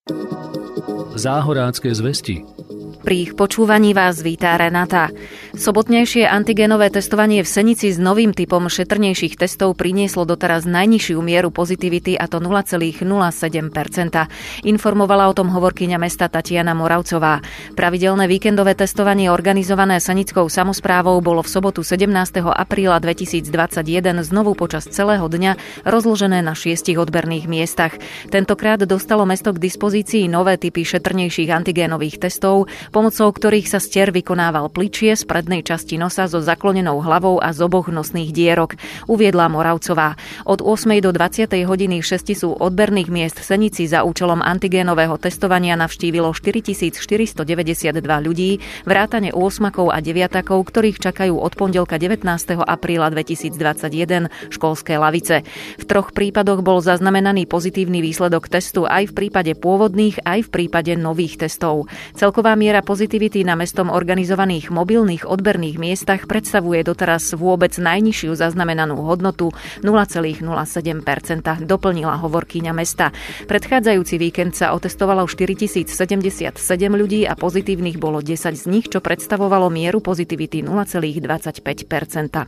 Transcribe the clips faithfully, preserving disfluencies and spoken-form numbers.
Záhorácké zvesti. Pri ich počúvaní vás víta Renata. Sobotnejšie antigenové testovanie v Senici s novým typom šetrnejších testov prinieslo doteraz najnižšiu mieru pozitivity, a to nula celá nula sedem percenta. Informovala o tom hovorkyňa mesta Tatiana Moravcová. Pravidelné víkendové testovanie organizované senickou samosprávou bolo v sobotu sedemnásteho apríla dvetisícdvadsaťjeden znovu počas celého dňa rozložené na šiestich odberných miestach. Tentokrát dostalo mesto k dispozícii nové typy šetrnejších antigénových testov, pomocou ktorých sa stier vykonával pličie z prednej časti nosa so zaklonenou hlavou a z oboch nosných dierok, uviedla Moravcová. Od ôsmej do dvadsiatej hodiny v šestisu odberných miest v Senici za účelom antigénového testovania navštívilo štyritisícštyristodeväťdesiatdva ľudí, vrátane ôsmakov a deviatakov, ktorých čakajú od pondelka devätnásteho apríla dvetisícdvadsaťjeden školské lavice. V troch prípadoch bol zaznamenaný pozitívny výsledok testu aj v prípade pôvodných, aj v prípade nových testov. Celková miera pozitivity na mestom organizovaných mobilných odberných miestach predstavuje doteraz vôbec najnižšiu zaznamenanú hodnotu nula celá nula sedem percenta, doplnila hovorkyňa mesta. Predchádzajúci víkend sa otestovalo štyritisícsedemdesiatsedem ľudí a pozitívnych bolo desať z nich, čo predstavovalo mieru pozitivity nula celá dvadsaťpäť percenta.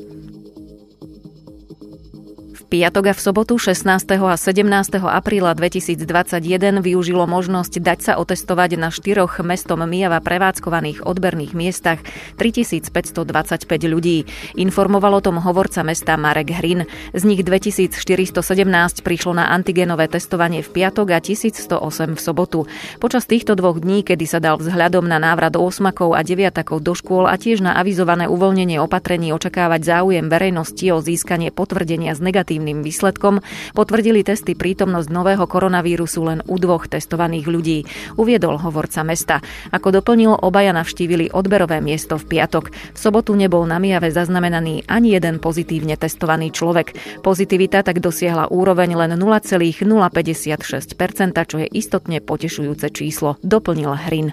V piatok a v sobotu šestnásteho a sedemnásteho apríla dvetisícdvadsaťjeden využilo možnosť dať sa otestovať na štyroch mestom Myjava prevádzkovaných odberných miestach tritisícpäťstodvadsaťpäť ľudí. Informoval o tom hovorca mesta Marek Hrin. Z nich dvetisícštyristosedemnásť prišlo na antigenové testovanie v piatok a tisícstoosem v sobotu. Počas týchto dvoch dní, kedy sa dal vzhľadom na návrat osmakov a deviatakov do škôl a tiež na avizované uvoľnenie opatrení očakávať záujem verejnosti o získanie potvrdenia z negatívnym výsledkom, potvrdili testy prítomnosť nového koronavírusu len u dvoch testovaných ľudí, uviedol hovorca mesta. Ako doplnil, obaja navštívili odberové miesto v piatok. V sobotu nebol na Myjave zaznamenaný ani jeden pozitívne testovaný človek. Pozitivita tak dosiahla úroveň len nula celá nula päťdesiatšesť percenta, čo je istotne potešujúce číslo, doplnil Hrin.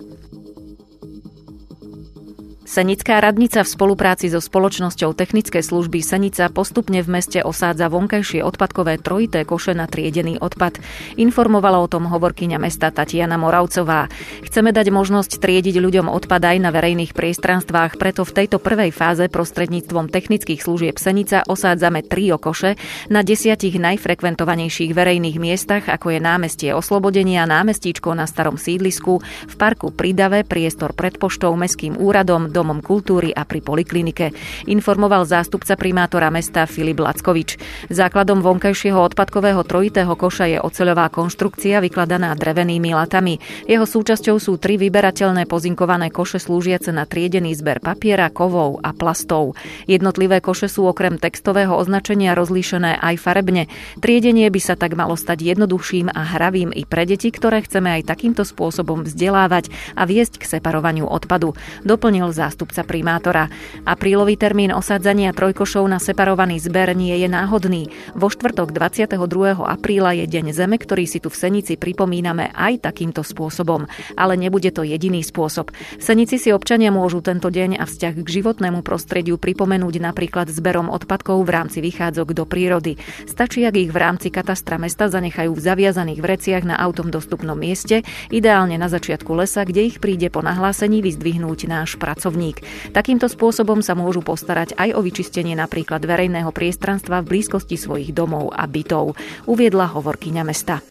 Senická radnica v spolupráci so spoločnosťou Technické služby Senica postupne v meste osádza vonkajšie odpadkové trojité koše na triedený odpad. Informovala o tom hovorkyňa mesta Tatiana Moravcová. Chceme dať možnosť triediť ľuďom odpad aj na verejných priestranstvách, preto v tejto prvej fáze prostredníctvom technických služieb Senica osádzame tri koše na desiatich najfrekventovanejších verejných miestach, ako je námestie Oslobodenia, námestíčko na starom sídlisku, v parku pri Dave, priestor pred poštou, mestským úradom, Domom kultúry a pri poliklinike, informoval zástupca primátora mesta Filip Lackovič. Základom vonkajšieho odpadkového trojitého koša je oceľová konštrukcia vykladaná drevenými latami. Jeho súčasťou sú tri vyberateľné pozinkované koše slúžiace na triedený zber papiera, kovov a plastov. Jednotlivé koše sú okrem textového označenia rozlíšené aj farebne. Triedenie by sa tak malo stať jednoduchším a hravým i pre deti, ktoré chceme aj takýmto spôsobom vzdelávať a viesť k separovaniu odpadu, doplnil zástupca zástupca primátora. Aprílový termín osádzania trojkošov na separovaný zber nie je náhodný. Vo štvrtok dvadsiateho druhého apríla je Deň Zeme, ktorý si tu v Senici pripomíname aj takýmto spôsobom. Ale nebude to jediný spôsob. V Senici si občania môžu tento deň a vzťah k životnému prostrediu pripomenúť napríklad zberom odpadkov v rámci vychádzok do prírody. Stačí, ak ich v rámci katastra mesta zanechajú v zaviazaných vreciach na autom dostupnom mieste, ideálne na začiatku lesa, kde ich príde po nahlásení vyzdvihnúť náš pracovník. Takýmto spôsobom sa môžu postarať aj o vyčistenie napríklad verejného priestranstva v blízkosti svojich domov a bytov, uviedla hovorkyňa mesta.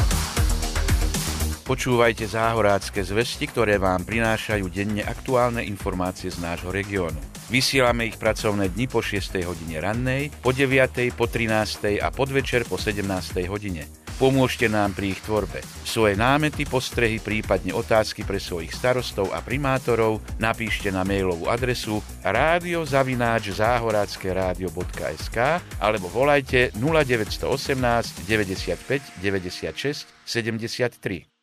Počúvajte záhorácké zvesti, ktoré vám prinášajú denne aktuálne informácie z nášho regiónu. Vysielame ich pracovné dni po šiestej hodine rannej, po deviatej, po trinástej a podvečer po sedemnástej hodine. Pomôžte nám pri ich tvorbe. Svoje námety, postrehy, prípadne otázky pre svojich starostov a primátorov napíšte na mailovú adresu rádio zavináč záhorácke rádio bodka es ká alebo volajte nula deväť jedna osem deväťdesiatpäť deväťdesiatšesť sedemdesiattri.